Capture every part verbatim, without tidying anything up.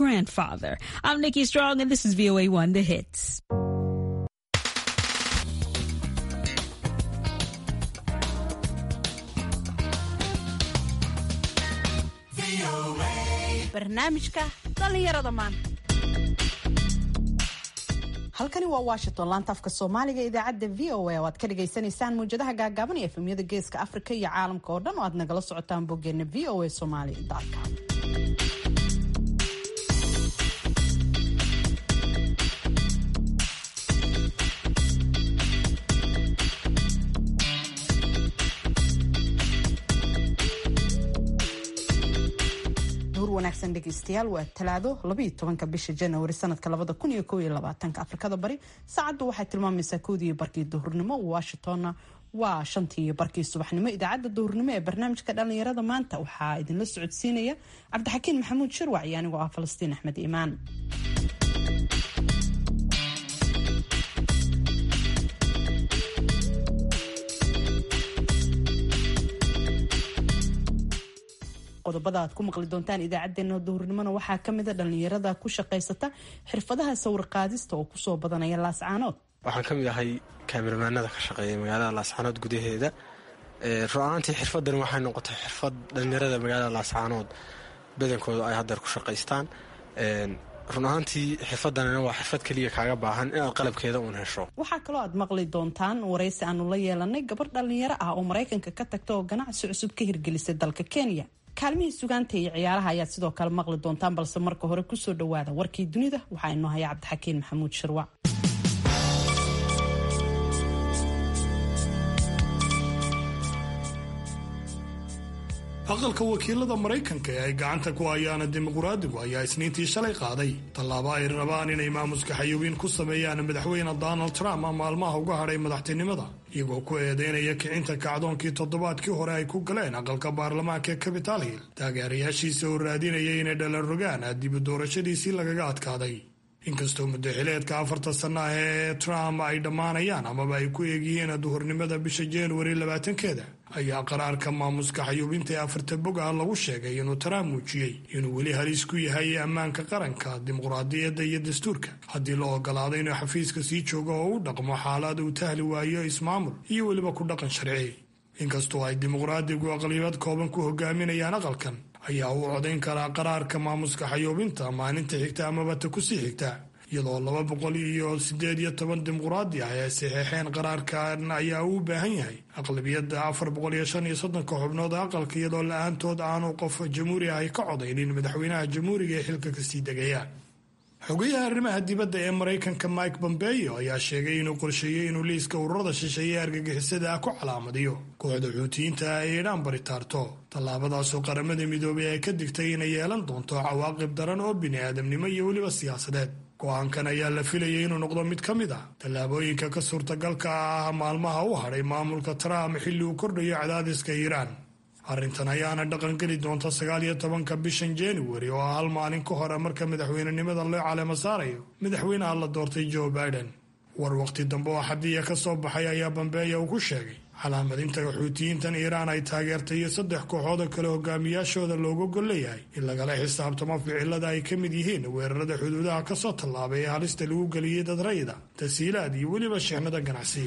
grandfather. I'm Nikki Strong, and this is V O A one, The Hits. barnaamijka dhalinyarada maanta. halkani waa Washington, laanta afka Soomaaliga idaacadda V O A oo aad ka dhageysanaysaan muujadaha gaagaaban ee efemyada geeska Afrika iyo caalamka oo dhan oo aad nagala socotaan boggeena v o a somali dot com. wanaagsan dhegeystayaal, waa talaado laba iyo tobanka bisha January sanadka labada kun iyo kow iyo labaatanka. Afrikada bari saacadu waxay tilmaamaysaa koodii iyo barkii duhurnimo, Washingtonna waa shantii iyo barkii subaxnimo. Idaacadda duhurnimo ee barnaamijka dhalinyarada maanta waxaa idinla socodsiinaya Cabdixakiin Maxamuud Shirwac iyo anigoo ah Falastiin Axmed Iimaan. qodobada aad ku maqli doontaan idaacadeena duhurnimona waxaa ka mid ah dhalinyarada ku shaqaysata xirfadaha sawir qaadista oo kusoo badanaya Laascaanood. waxaan ka mid ahay kaamiramanada ka shaqeeya magaalada Laascaanood gudaheeda. ru'aantii xirfadan waxay noqotay xirfad dhalinyarada magaalada Laascaanood badankooda ay hadda ku shaqaystaan. run ahaantii xirfadanina waa xirfad kaliya kaaga baahan inaad qalabkeeda uun hesho. waxaa kaloo aad maqli doontaan waraysi aanu la yeelanay gabar dhalinyaro ah oo Mareykanka ka tagta oo ganacsi cusub ka hirgelisay dalka Kenya. kaalmihii sugaanta iyo ciyaaraha ayaad sidoo kale maqli doontaan, balse marka hore kusoo dhawaada warkii dunida. waxaa inoo haya Cabdixakiin Maxamuud Shirwac. aqalka wakiilada Mareykanka ee ay gacanta ku hayaan dimuqraadigu ayaa isniintii shalay qaaday tallaabo ay rabaan inay maamuska xayuubin ku sameeyaan madaxweyne Donald Trump maalmaha uga hadhay madaxtinimada, iyagoo ku eedeynaya kicinta kacdoonkii toddobaadkii hore ay ku galeen aqalka baarlamaanka ee Capitol Hill taageerayaashiisa oo raadinayay inay dhalan rogaan dib u doorashadiisii lagaga adkaaday. inkastoo muddaxileedka afarta sano ah ee Trump ay dhammaanayaan amaba ay ku eegyihiin duhurnimada bisha January labaatankeeda, ayaa qaraarka maamuska xayuubinta ee afarta bog ah lagu sheegay inuu Trump muujiyey inuu weli halis ku yahay ammaanka qaranka, dimuqraadiyadda iyo dastuurka haddii la ogolaado inuu xafiiska sii joogo oo u dhaqmo xaalad uu tahli waayo ismaamul iyo weliba ku dhaqan sharci. inkastoo ay dimuqraadigu aqliyad kooban ku hogaaminayaan aqalkan, ayaa uu codayn karaa qaraarka maamuska xayuubinta maalinta xigta amaba ta ku sii xigta, iyadoo laba boqol iyo sideed iyo toban dimuqraadi ah ee saxeexeen qaraarkan ayaa uu u baahan yahay aqlabiyadda afar boqol iyo shan iyo soddonka xubnood aqalka, iyadoo la-aantood aanu qof jamhuuri ah ay ka codaynin madaxweynaha jamhuuriga ee xilka kasii degaya. xogayaha arrimaha dibadda ee Mareykanka Mike Pompeo ayaa sheegay inuu qorsheeyey inuu liiska ururada shisheeye ee argagixisada ah ku calaamadiyo kooxda xuutiyiinta ay Iiraan baritaarto, tallaabadaasoo qaramada midoobay ay ka digtay inay yeelan doonto cawaaqib daran oo bini'aadamnimo iyo weliba siyaasadeed. go-aankan ayaa la filayay inuu noqdo mid ka mid ah tallaabooyinka ka suurtagalka ah maalmaha u hadhay maamulka Trump xilli uu kordhayo cadaadiska Iiraan. arrintan ayaana dhaqan geli doonta sagaal iyo tobanka bishan January oo ah hal maalin ka hore marka madaxweynenimada loo caleemo saarayo madaxweynaha la doortay Joe Biden. war waqti dambe oo xadiya ka soo baxay ayaa Pompeo uu ku sheegay calaamadinta xuutiyiintan Iiraan ay taageertay iyo saddex kooxood kale hogaamiyaashooda looga gol leeyahay in lagala xisaabtamo ficilada ay ka mid yihiin weerarada xuduudaha ka soo tallaabay ee halista lagu geliyay dad rayida, tasiilaad iyo weliba shixnada ganacsi.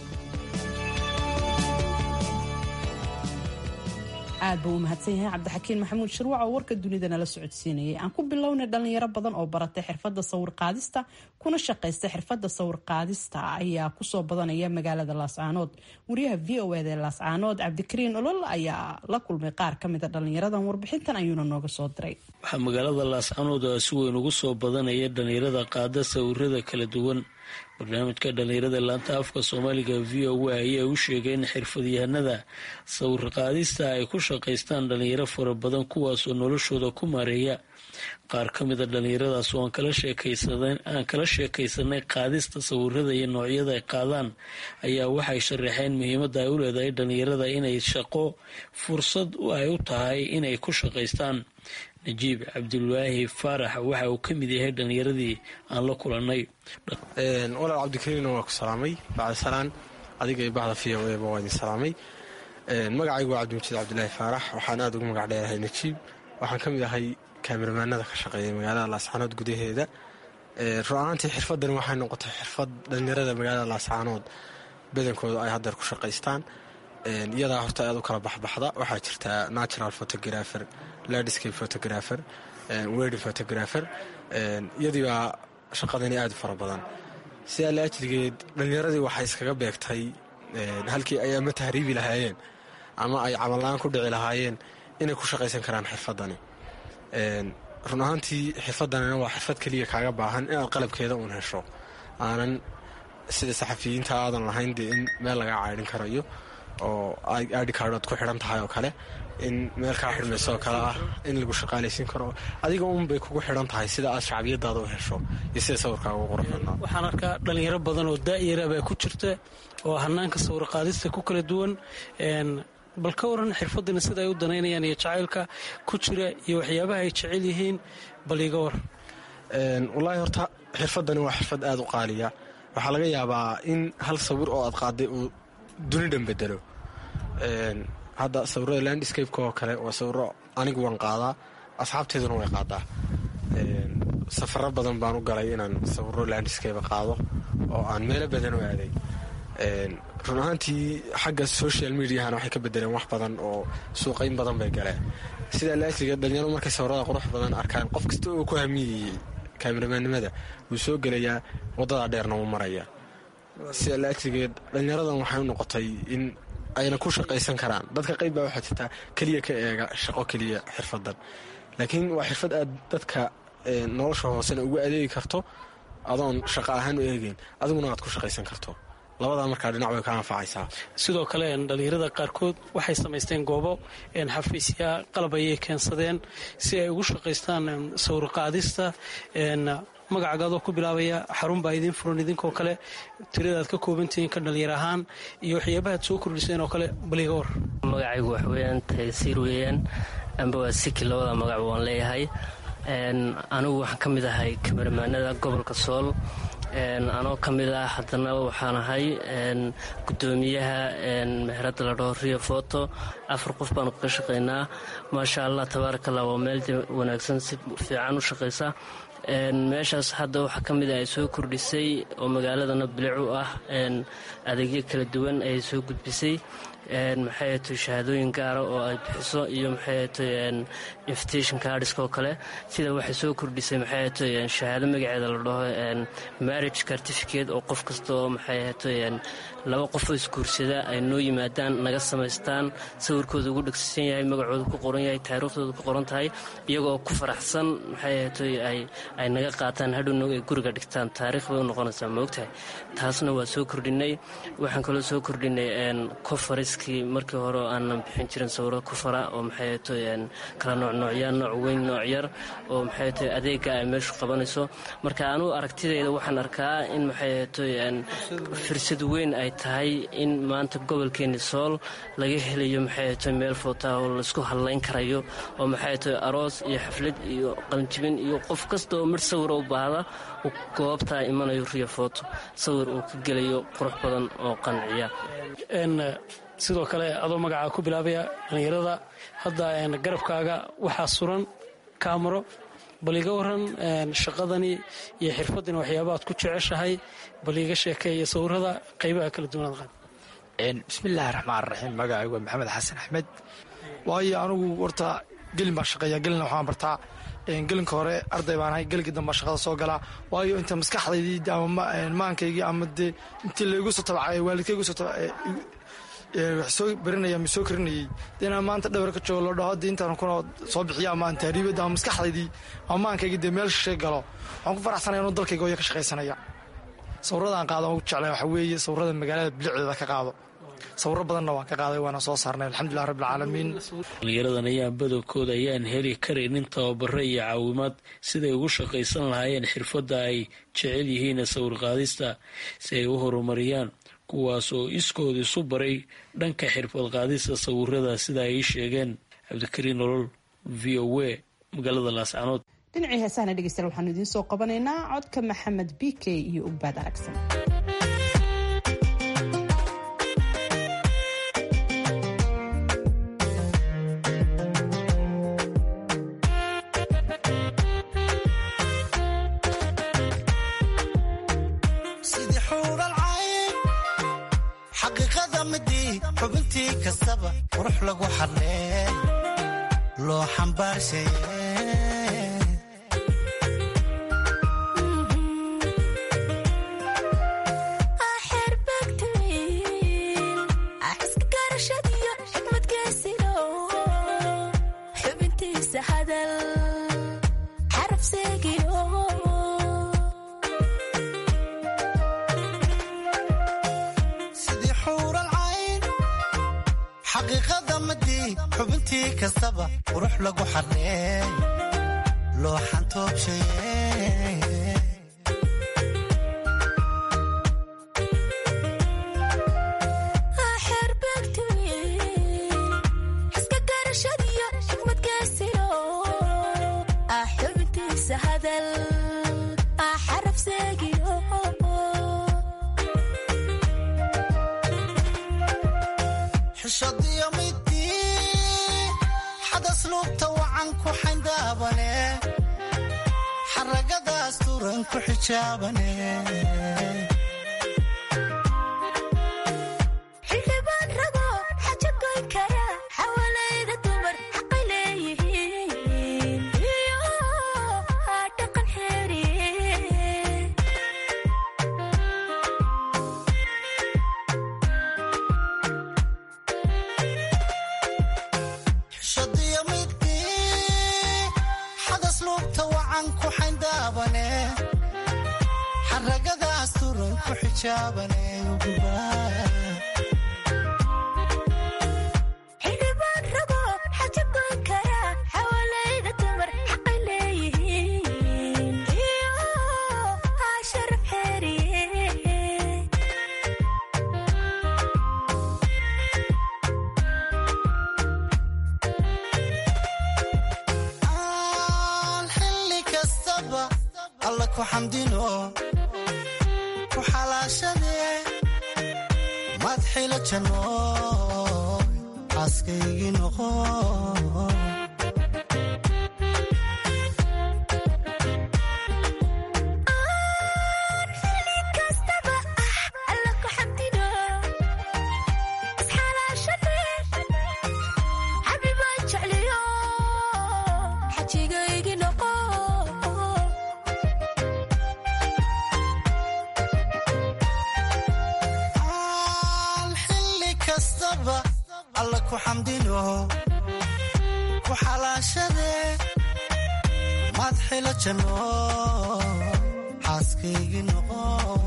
aad buu u mahadsan yahay Cabdixakiin Maxamuud Shirwac oo warka dunida nala socodsiinayay. aan ku bilownay dhalinyaro badan oo baratay xirfadda sawir qaadista kuna shaqaysta xirfadda sawir qaadista ayaa kusoo badanaya magaalada Laascaanood. wariyaha V O A ee Laascaanood Cabdikariin Olol ayaa la kulmay qaar ka mid ah dhalinyaradan, warbixintan ayuuna nooga soo diray. waxaa magaalada Laascaanood si weyn ugu soo badanaya dhalinyarada qaada sawirada kala duwan. barnaamijka dhalinyarada laanta afka Soomaaliga V O A ayaa u sheegay in xirfadyahanada sawir qaadista ay ku shaqaystaan dhalinyaro fara badan kuwaasoo noloshooda ku maareeya. qaar ka mid a dhalinyaradaas oo aan kala sheekaysaday aan kala sheekaysanay qaadista sawirada iyo noocyada ay qaadaan ayaa waxay sharaxeen muhiimadda ay u leedahay dhalinyarada inay shaqo fursad ay u tahay inay ku shaqaystaan. najiib cabdulwaahi faarax waxa uu ka mid yahay dhalinyaradii aan la kulanay. walaal Cabdikariin waa ku salaamay bacda salaan adiga iyo bahda V O A waa idin salaamay. magacaygu waa Cabdimajiid Cabdulaahi Faarax, waxaan aad ugu magac dheerahay Najiib. waxaan ka mid ahay kaamiramanada ka shaqeeya magaalada laascaanood gudaheeda. run-ahaantii xirfadani waxay noqotay xirfad dhallinyarada magaalada laascaanood badankooda ay haddeer ku shaqaystaan. iyadaa horta aad u kala baxbaxda. waxaa jirtaa natural photographer, landscape photographer, wedding photographer. iyadii baa shaqadani aad u fara badan. sidaa la ajligeed dhallinyaradii waxay iskaga beegtay halkii ay ama tahriibi lahaayeen ama ay camal-la-aan ku dhici lahaayeen inay ku shaqaysan karaan xirfadani. run ahaantii xirfadanina waa xirfad keliya kaaga baahan inaad qalabkeeda uun hesho, aanan sida saxafiyiinta aadan lahayn dee in meel lagaa caydhin karayo oo adhikaadhood ku xidhan tahay oo kale, in meel kaa xidhmayso oo kale ah, in lagu shaqaalaysiin karo. adiga uunbay kugu xidhan tahay sida aad shacbiyadaada u hesho iyo sida sawirkaaga ugu quruxbadnaa. waxaan arkaa dhallinyaro badan oo daa'ira baa ku jirta oo hanaanka sawir qaadista ku kala duwan. bal ka waran xirfadina sida ay u danaynayaan iyo jacaylka ku jira iyo waxyaabaha ay jecel yihiin, bal iga war. wallaahi horta xirfadani waa xirfad aad u qaaliya. waxaa laga yaabaa in hal sawir oo aad qaaday uu duni dhan bedelo. hadda sawirada landscape-ka oo kale waa sawiro anigu waan qaadaa, asxaabteeduna way qaadaa. safaro badan baan u galay inaan sawiro landscape qaado oo aan meelo badan u aaday. run ahaantii xagga social mediahana waxay ka bedeleen wax badan oo suuqayn badan bay galeen. sidaa laasliga dhalinyaro markay sawirada qurux badan arkaan, qof kasta oo ku hamiyayey kaamiramanimada wuu soo gelayaa, wadada dheerna wuu maraya. sidaa laasligeed dhalinyaradan waxay u noqotay in ayna ku shaqaysan karaan. dadka qayb baa waxaa jirtaa keliya ka eega shaqo keliya xirfadan, laakiin waa xirfad aad dadka nolosha hoosena ugu adeegi karto adoon shaqo ahaan u eegeyn, adiguna aad ku shaqaysan karto. labadaa markaa dhinac way ka anfacaysaa. sidoo kale dhallinyarada qaarkood waxay samaysteen goobo xafiisya, qalab ayay keensadeen si ay ugu shaqaystaan sawir qaadista. magacagaadoo ku bilaabaya xarun baa idiin furan idinkoo kale, tiradaad ka koobantihiin ka dhallinyar ahaan iyo waxyaabahaad soo kordhiseen oo kale, baliga war. magacaygu waxweyaan taysiir weeyaan, amba waa siki, labada magac waan leeyahay. anigu waxaan ka mid ahay kamaramaanada gobolka sool. anoo ka mid ah haddana waxaan ahay gudoomiyaha meherada la dhaho rio foto. afar qof baanu kaga shaqaynaa. maasha allah tabaarakallah, waa meel wanaagsan, si fiican u shaqaysa. meeshaas hadda waxaa ka mid ah ay soo kordhisay oo magaaladana bilicu ah, adeegyo kala duwan ayay soo gudbisay. maxay ahayd shahaadooyin gaara oo ay bixiso iyo maxay ahayd invitation cardska oo kale. sida waxay soo kordhisay maxay ahayd shahaado magaceeda la dhaho marriage certificate, oo qof kasta oo maxay ahayd laba qof oo isguursada ay noo yimaadaan, naga samaystaan, sawirkooda ugu dhegsisan yahay, magacooda ku qoran yahay, taariikhdooda ku qoran tahay, iyagoo ku faraxsan maxay ahayd ay naga qaataan, hadhowna ay guriga dhigtaan. taariikh bay u noqonaysaa, maogtahay. taasna waa soo kordhinay. waxaan kaloo soo kordhinay conferenskii markii hore aanan bixin jirin sawiro kufara oo maxay ahayd kala noocnoocyaa, nooc weyn, nooc yar, oo maxay ahayd adeega ay meeshu qabanayso. marka anugu aragtidayda waxaan arkaa in maxay ahayd fursad weyn ay tahay in maanta gobolkeeni sool laga helayo maxay ahayd meel footaa oo laisku hadlayn karayo, oo maxay ahayd aroos iyo xaflad iyo qalinjibin iyo qof kasta oo mar sawir u baahda uu goobtaa imanayo rio foto, sawir uu ka gelayo qurux badan oo qanciya. sidoo kale adoo magacaa ku bilaabaya dhallinyarada hadda garabkaaga waxaa suran kaamaro, bal iga waran shaqadani iyo xirfadani waxyaaba aad ku jeceshahay, bal iga sheekeeya sawirada qaybaha kala duwanaad qaad. bismillaahi raxmaan raxiim. magacaygu waa maxamed xasan axmed. waayo anigu horta gelin baan shaqeeya, gelina waxaan bartaa. gelinka hore arday baan ahay, gelinka dambaa shaqada soo galaa. waayo inta maskaxdaydii ama maankaygii ama dee intii laygu soo tabacay waalidkaygu soo tabacay wax soo barinaya ma soo karinayay inaan maanta dhawr ka joogo loo dhaho hadda intaan kuna soo bixiya ama taariibada ama maskaxdaydii ama maankayga dee meel shishay galo, waxaan ku faraxsanaya inuu dalkayga hooya ka shaqaysanaya. sawirradaan qaado ugu jeclay waxaa weeye sawirrada magaalada bilicdeeda ka qaado. sawirro badanna waan ka qaaday, waana soo saarnay alxamdulilah rabbilcaalamiin. dhallinyaradan ayaan badankooda ayaan heli karaynin tababaro iyo caawimaad siday ugu shaqaysan lahaayeen xirfadda ay jecel yihiin sawir qaadista si ay u horumariyaan, kuwaas oo iskooda isu baray dhanka xirfad qaadista sawirada sida ay sheegeen. cabdikariin nolol, v o a, magaalada laascaanood. dhinacii heesahana dhegeystayaal waxaanu idiin soo qabanaynaa codka maxamed b k iyo ugbaad aragsan. xubintii kastaba qurux lagu xarlee loo xambaarshaye xubintii kastaba qurux lagu xarlee loo xantoobshaye xaragadaas turan ku xijaabane xildhibaan rago xaja goyn kara xawalayda dumar xaqay leeyihiin iyo dhaqan xeeriye xishadiyo xaragadaas turan ku xijaabane xildhibaan rago xaja goyn kara xawalayda dumar xaqay leeyihiin iyo sharaf xeeriye alla ku xamdino ku xalaashade madxila janno xaaskaygii noqo alla ku xamdino ku xalaashade madxila janno xaaskaygii noqo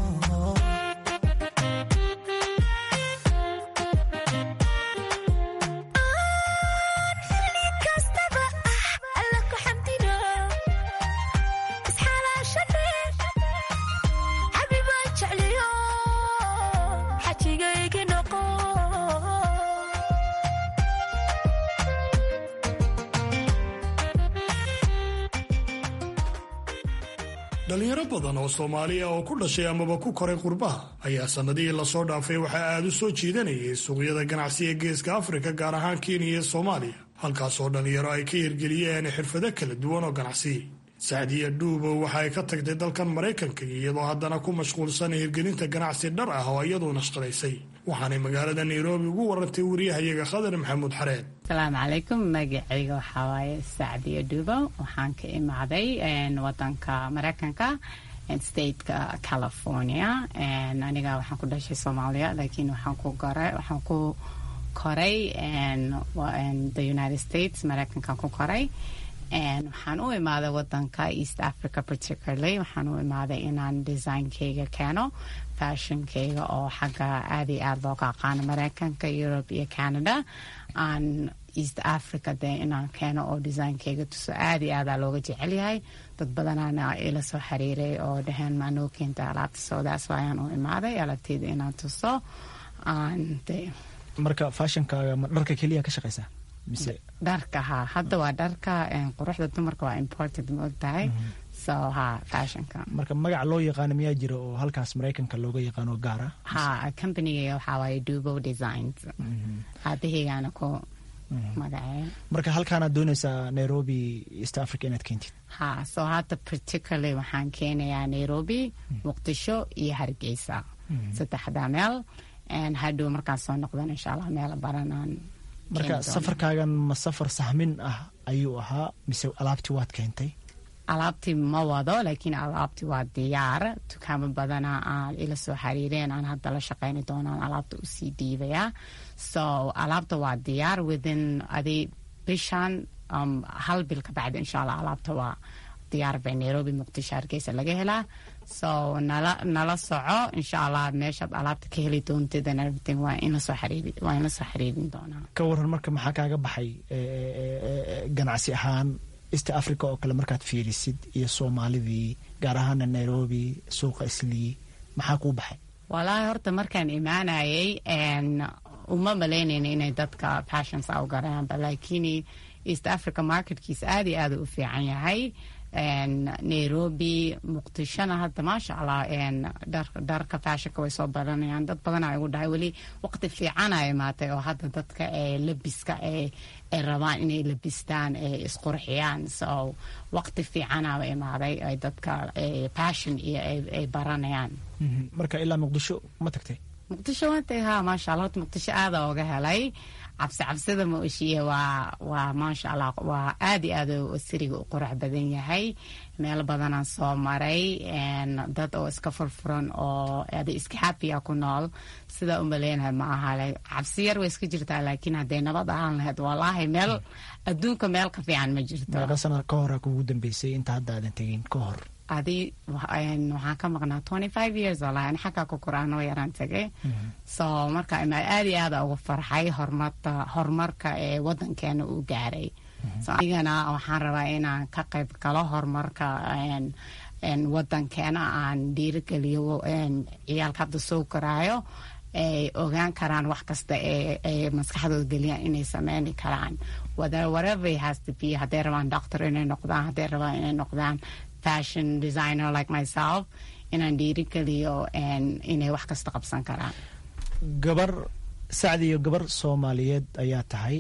dhalinyaro badan oo Soomaaliya oo ku dhashay amaba ku koray qurbaha ayaa sanadihii la soo dhaafay waxa aad u soo jiidanayay suuqyada ganacsiga Geeska Afrika gaar ahaan Kenya iyo Soomaaliya halkaas oo dhalinyaro ay ka hirgeliyeen xirfado kala duwan oo ganacsi. Saadiya Duubo waxa ay ka tagtay dalkan Mareykanka iyadoo haddana ku mashquulsan hirgelinta ganacsi dhar ah oo iyadoo nashqadeysay. waxaanay magaalada Nairobi ugu warantay wariyahayaga Khadar Maxamuud Xareed. Asalaamu calaykum, magacayga waxaa waaye Saadiya Duubo. waxaan ka imaaday wadanka Mareykanka stateka California. aniga waxaan ku dhashay Soomaaliya laakiin waxaan ku koray waxaan ku koray the United States Mareykanka ku koray. waxaan u imaaday wadanka East Africa particularly. waxaan u imaaday inaan designkayga keeno, fashionkayga oo xagga aad iyo aad looga aqaano Mareykanka, Europe iyo Canada. aan East Africa dee inaan keeno oo designkayga tuso aad iyo aad looga jecel yahay. dad badanaana ila soo xiriiray oo dhaheen maa noo keenta alaabta, so that's why aan u imaaday alaabteyda inaan tuso. marka fashionkaaga dharka keliya ka shaqeysaa mise dharka? ha hadda waa dharka quruxda dumarka waa important ma ogtahay. so ha fashionka marka magac loo yaqaano miyaa jira oo halkaas Mareykanka looga yaqaano gaara? ha company-ga waxaa waaye Duubo Designs. aabaheygaana ku magacee. marka halkaanaad doonaysaa Nairobi East Africa inaad keentid? ha so hadda particularly waxaan keenayaa Nairobi, Muqdisho iyo Hargeysa, saddexda meel. hadhow markaan soo noqdan insha allah meelo baranaan. marka safarkaagan ma safar sahmin ah ayuu ahaa mise alaabtii waad keentay? alaabtii ma wado laakiin alaabtii waa diyaar. dukaamo badana aan ila soo xiriireen aan hadda la shaqayni doonaan alaabta usii dhiibaya. so alaabta waa diyaar within adi bishan um, hal bil ka bacdi insha allah alaabta waa diyaar bay Nairobi Muqdisho Hargeysa laga helaa. so nala nala soco insha allah meeshaad alaabta ka heli doontid and everything waa in la soo xiriiri waa in la soo xiriirin doonaa. ka waran marka maxaa kaaga baxay ganacsi ahaan East Africa oo kale markaad fiirisid iyo Soomaalidii gaar ahaan Nairobi suuqa Islii maxaa ku baxay? walahi horta markaan imaanayay en uma maleynayna inay dadka passions au garaan laakiin East Africa marketkiisa aad iyo aad u fiican yahay. Nairobi Muqdishona hadda maasha allah dharka fashionka way soo baranayaan. dad badan ay ugu dhahay weli waqti fiican ay imaatay oo hadda dadka ee labiska ee ay rabaan inay labistaan ee isqurxiyaan. so waqti fiican ay imaaday ay dadka passion iyo ay baranayaan. marka ilaa Muqdisho ma tagtay? Muqdisho wantay ha maasha allah Muqdisho aad uga helay. cabsi cabsida ma oshiye waa waa maasha allah waa aad iyo aad u siriga u qurux badan yahay. meel badanaan soo maray dad oo iska furfuran oo aad iska happy ku nool sida u maleenahay ma aha. cabsi yar way iska jirtaa laakiin hadday nabad ahaan lahayd wallaahi meel adduunka meel ka fiican ma jirto. meeqa sano ka hor kugu dambeysay inta hadda aadan tegin ka hor? adi waxaan ka maqnaa twenty-five years walahi xakaa ku koraan oo yaraan tagay. so marka ima aad iyo aad ugu farxay horumarta horumarka ee wadankeena uu gaaray. so anigana waxaan rabaa inaan ka qayb galo horumarka wadankeena aan dhiirigeliyo ciyaalka hadda soo koraayo ay ogaan karaan wax kasta ee maskaxdooda geliyaan inay sameyn karaan whatever it has to be. hadday rabaan doctor inay noqdaan hadday rabaan inay noqdaan fashion designer like myself inaan dhiirigeliyo inay wax kasta qabsan karaan. gabar Sacdi iyo gabar Soomaaliyeed ayaa tahay.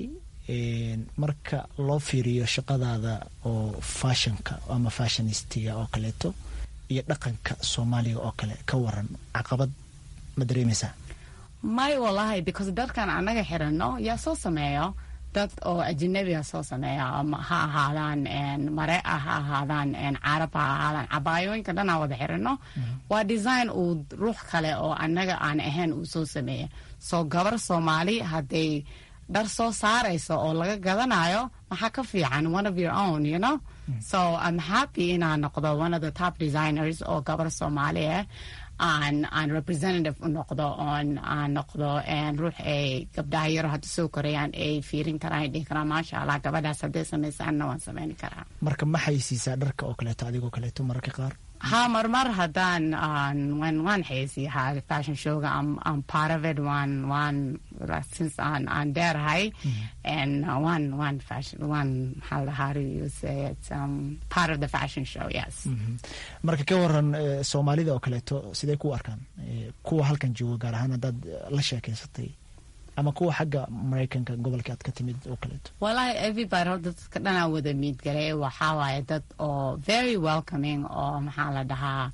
marka loo fiiriyo shaqadaada oo fashionka ama fashionistiga oo kaleeto iyo dhaqanka Soomaaliga oo kale ka waran caqabad ma dareemaysaa? may wallahi because dadkan anaga xirano yaa soo sameeyo dad oo ajnabi ah soo sameeya ha ahaadaan mare ah ha ahaadaan carab ha ahaadaan cabaayooyinka dhan aan wada xirano waa design uu ruux kale oo anaga aan ahayn uu soo sameeya. soo gabar Soomaali hadday dhar soo saarayso oo laga gadanayo maxaa ka fiican one of your own you know. so I'm happy inaan noqdo one of the top designers oo gabar Soomaali ah aan aan representative u noqdo on aan noqdo and ruux ay gabdhaha yar hadda soo korayaan ay fiirin karaan dhihi karaan maasha allah gabadhaas hadday samaysaanna waan samayn karaa. marka maxay siisaa dharka oo kaleeto adigoo kaleeto mararka qaar? ha marmar haddaan waan waan xayeysiiyaa fashion showga I'm, I'm part of it one one since aan aan dheerahay and one one fashion one how how do you say it um, part of the fashion show yes. marka ka waran Soomaalida oo kaleeto sidee ku arkaan kuwa halkan jooga gaar ahaan haddaad la sheekeysatay ama kuwa xagga Mareykanka gobolka aad ka timid oo kaleeto? wallahi everybody dadka dhanaa wada miid galay waxaa waaye dad oo very welcoming oo maxaa la dhahaa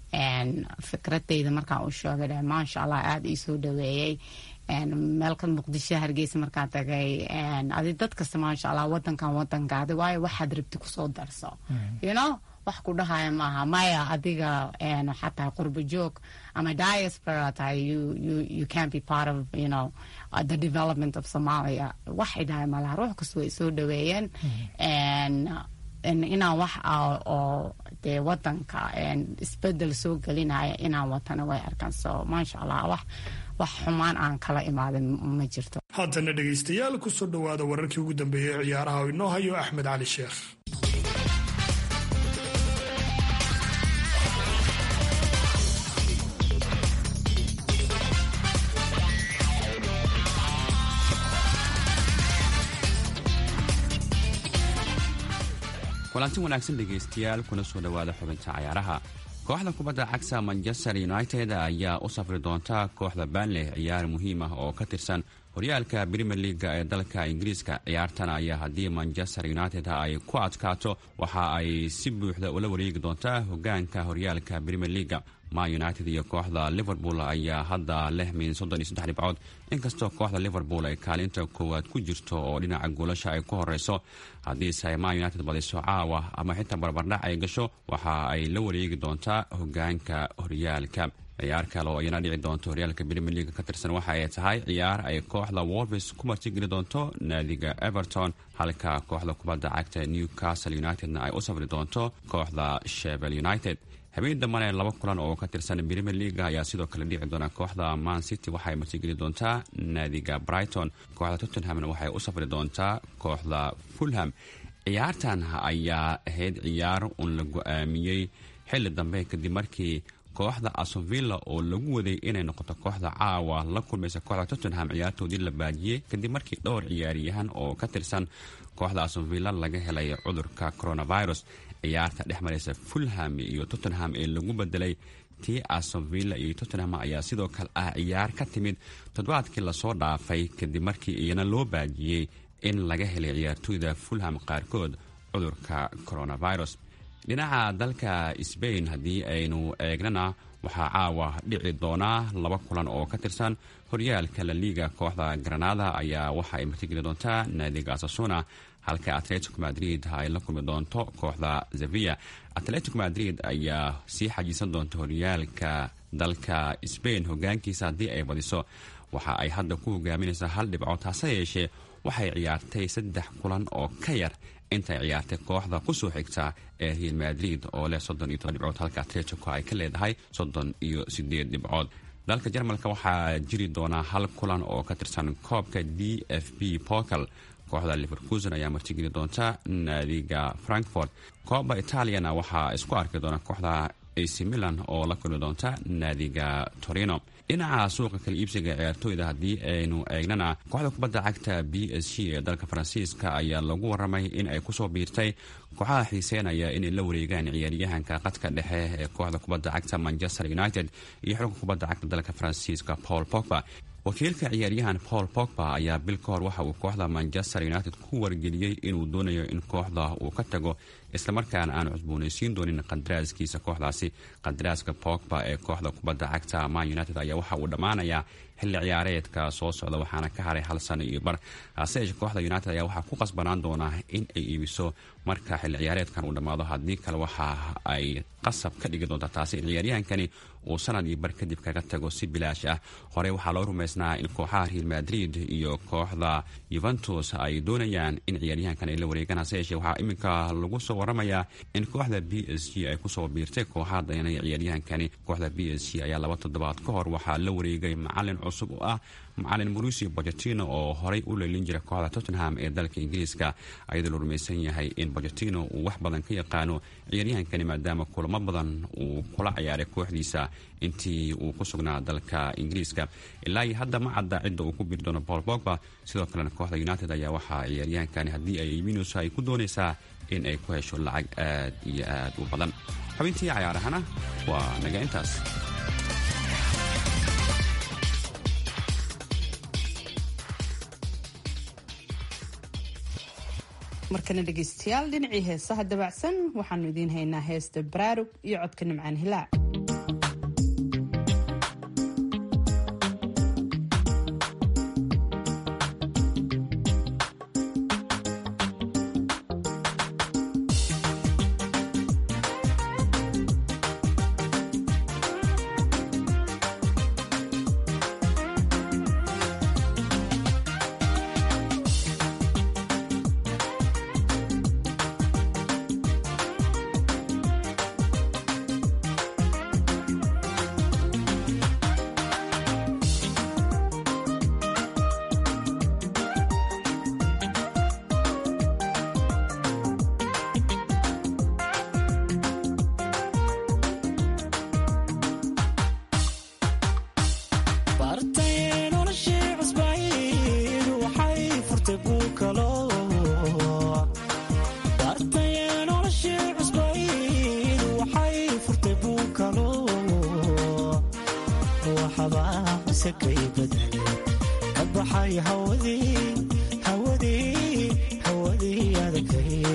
fikradeyda markaan u sheegay maasha allah aad ii soo dhaweeyey. meelka Muqdisho Hargeysa markaan tagay adi dad kasta maasha allah wadankan wadankaada waayo waxaad rabti kusoo darso you know wax ku dhahaya maaha maya adiga xataa qurba joog ama diaspora tahay you you you can't be part of you know uh, the development of Somalia. waxay dhahay malaha ruux kasta way soo dhaweeyeen inaan wax oo dee wadanka isbedel soo gelinaya inaan watana way arkaan. so maasha allah wax wax xumaan aan kala imaadan ma jirto. haddana dhegaystayaal ku soo dhawaada wararkii ugu dambeeyay ciyaaraha oo inoo hayo Axmed Cali Sheekh. kulanti wanaagsan dhegaystayaal kuna soo dhawaada xubinta ciyaaraha. kooxda kubadda cagta Manchester United ayaa u safri doonta kooxda Burnley ciyaar muhiim ah oo ka tirsan horyaalka Premier League ee dalka Ingiriiska. ciyaartan ayaa haddii Manchester United ay ku adkaato waxa ay si buuxda ula wareegi doontaa hogaanka horyaalka Premier League. man united iyo kooxda liverpool ayaa hadda leh min soddon iyo saddex dhibcood inkastoo kooxda liverpool ay kaalinta koowaad ku jirto oo dhinaca goolasha ay ku horeyso haddiise ay man united badiso caawa ama xitaa barbardhac ay gasho waxa ay la wareegi doontaa hogaanka horyaalka ciyaar kale oo iyana dhici doonto horyaalka Premier League ka tirsan waxa ay tahay ciyaar ay kooxda Wolves ku martigeli doonto naadiga Everton halka kooxda kubadda cagta Newcastle United ay u safri doonto kooxda Sheffield United habeen dambana laba kulan oo ka tirsan Premier League ayaa sidoo kale dhici doona kooxda Man City waxay martigeli doontaa naadiga Brighton kooxda Tottenham waxay u safri doontaa kooxda Fulham ciyaartan ayaa ahayd ciyaar un la go'aamiyey xilli dambe kadib markii kooxda Aston Villa oo lagu waday inay noqoto kooxda caawa la kulmaysa kooxda Tottenham ciyaartoodii la baajiyay kadib markii dhowr ciyaaryahan oo ka tirsan kooxda Aston Villa laga helay cudurka coronavirus ciyaarta dhexmaraysa Fulham iyo Tottenham ee lagu bedelay tii Aston Villa iyo Tottenham ayaa sidoo kale ah ciyaar ka timid toddobaadkii la soo dhaafay kadib markii iyana loo baajiyay in laga helay ciyaartooyda Fulham qaarkood cudurka coronavirus dhinaca dalka Spain haddii aynu eegnana waxaa caawa dhici doonaa laba kulan oo ka tirsan horyaalka La Liga kooxda Granada ayaa waxa ay martigeli doontaa naadiga Osasuna halka Atletico Madrid ay la kulmi doonto kooxda Sevilla Atletico Madrid ayaa sii xajisan doonta horyaalka dalka Spain hogaankiisa haddii ay badiso waxa ay hadda ku hogaaminaysaa hal dhibcood taase yeeshee waxay ciyaartay saddex kulan oo ka yar intay ciyaartay kooxda ku soo xigta ee Real Madrid oo leh soddon iyo toban dhibcood halka Atletico ay ka leedahay soddon iyo siddeed dhibcood dalka Jarmalka waxaa jiri doona hal kulan oo ka tirsan koobka D F B Pokal kooxda Leverkusen ayaa martigeli doonta naadiga Frankfurt kooxda Italiana waxaa isku arki doona kooxda A C Milan oo la kulmi doonta naadiga Torino dhinaca suuqa kala iibsiga ciyaartooyda haddii aynu eegnana kooxda kubadda cagta B S G ee dalka Faransiiska ayaa lagu waramay in ay kusoo biirtay kooxaha xiiseynaya inay la wareegaan ciyaaryahanka qadka dhexe ee kooxda kubadda cagta Manchester United iyo xulka kubadda cagta dalka Faransiiska Paul Pogba wakiilka ciyaaryahan Paul Pogba ayaa bil ka hor waxa uu kooxda Manchester United ku wargeliyey inuu doonayo in kooxda uu ka tago isla markaana aan cusboonaysiin doonin qandaraaskiisa kooxdaasi qandaraaska Pogba ee kooxda kubadda cagta Man United ayaa waxa uu dhamaanayaa xilli ciyaareedka soo socda waxaana ka haray hal sano iyo bar hase yeeshee kooxda United ayaa waxaa ku qasbanaan doonaa in ay iibiso marka xilli ciyaareedkan uu dhammaado haddii kale waxa ay qasab ka dhigi doontaa taasi in ciyaaryahankani uu sanad iyo bar kadib kaga tago si bilaash ah horey waxaa loo rumaysnaa in kooxaha Real Madrid iyo kooxda Juventus ay doonayaan in ciyaaryahankan ay la wareegaan hase yeeshee waxaa iminka lagu soo waramayaa in kooxda B S G ay kusoo biirtay kooxaha dayanaya ciyaaryahankani kooxda B S G ayaa laba toddobaad ka hor waxaa la wareegay macalin cusub oo ah macalin Mauricio Pochettino oo horey u leelin jiray kooxda Tottenham ee dalka Ingiriiska ayadoo la rumaysan yahay in Pochettino uu wax badan ka yaqaano ciyaaryahankani maadaama kulamo badan uu kula ciyaaray kooxdiisa intii uu ku sugnaa dalka Ingiriiska ilaa hadda ma cadda cidda uu ku biiri doono Paul Pogba sidoo kalena kooxda United ayaa waxaa ciyaaryahankani haddii ay iibinayso ay ku doonaysaa in ay ku hesho lacag aad iyo aad u badan xubintii ciyaarahana waa naga intaas markana dhegeystayaal dhinacii heesaha dabacsan waxaanu idiin haynaa heesta baraarug iyo codka nimcaan hilaac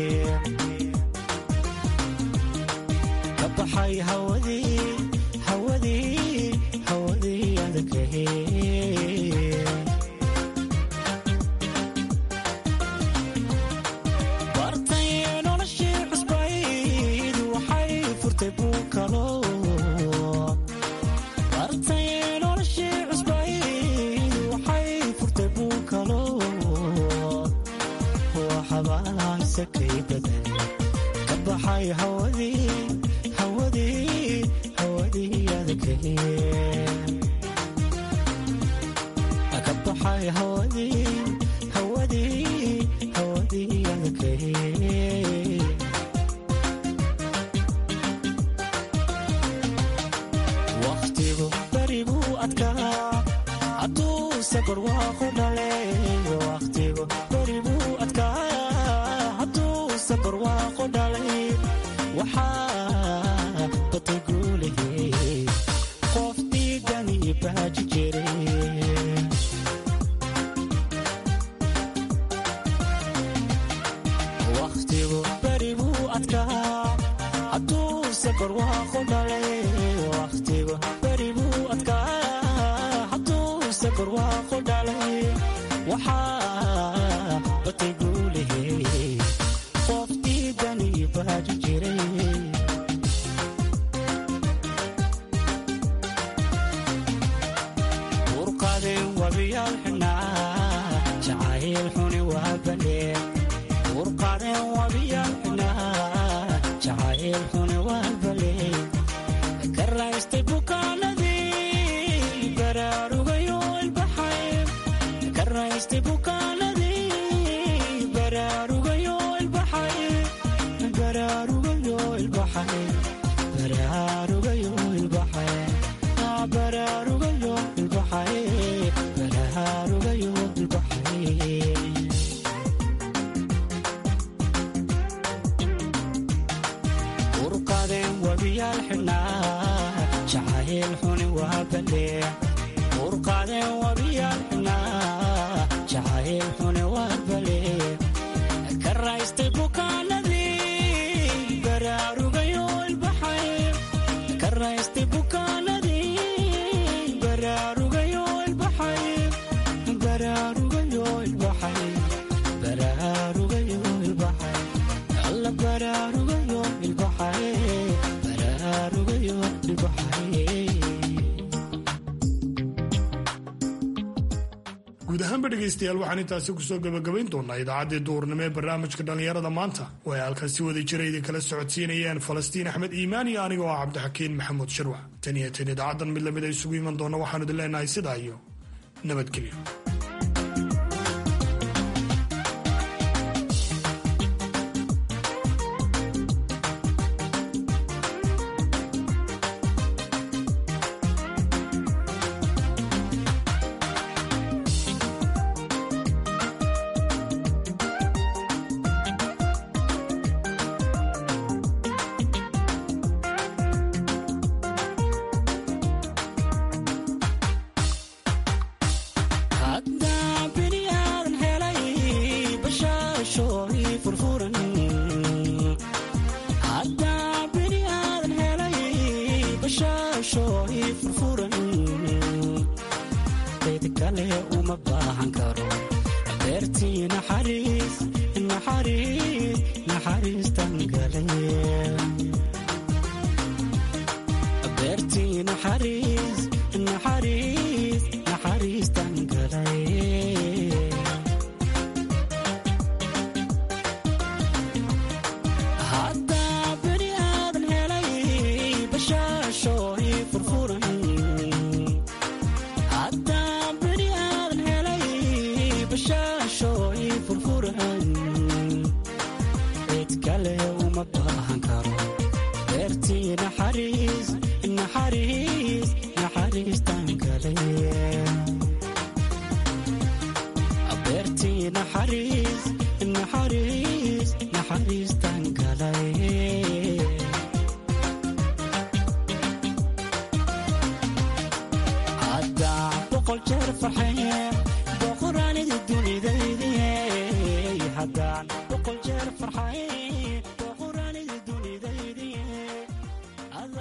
hawadii bartay noloshii cusbayd waxay furtay buu kalo bartay noloshii cusbayd waxay furtay buu kalo waxbaa sakay badan ka baxay hawadii hawadii hawadii adkay ka baxay hawadii hawadii hawadii adkay waqtigu barigu adkaa hadduu safar waaqu dhalay waqtigu barigu adkaa hadduu safar waaqu dhalay waxaa batay guulihii qof diidani baaji jiray waqtigu barigu adkaa hadduu safar waaqu dhalay waqtigu barigu adkaa hadduu safar waaqu dhalay waxaa batay guulihii qof diidani baaji jiray urqadeen wabiyaal xunaa jacayl xuni waa baleen urqadeen wabiyaal xunaa jacayl xuni waa baleen ka raystay bukaanadii baraarugayo ilbaxay ka raystay bukaanadii baraarugayo ilbaxay baraarugayo ilbaxay baraarugayo ilbaxay baraarugayo ilbaxay baraarugayo ilbaxay urqadeen wabiyaal xunaa jacayl xuni waa baleen urqadeen wabiyaal xunaa jacayl xuni waa baleen ka raystay bukaanadii baraarugayo ilbaxay ka raystay bukaanadii baraarugayo ilbaxay baraarugayo ilbaxay baraarugayo ilbaxay alla baraarugayo ilbaxay baraarugayo ilbaxay guud ahaanba dhegaystayaal waxaan intaasi kusoo gabagabayn doonaa idaacaddii duurnimo ee barnaamijka dhallinyarada maanta oo ay halkan si wada jira idinkala socodsiinayeen falastiin axmed iimaan iyo aniga oo ah cabdixakiin maxamuud shirwax tan iyo tan idaacaddan mid lamid a isugu iman doona waxaanu idin leenahay sidaa iyo nabadgelyo. hadda boqol jeer farxay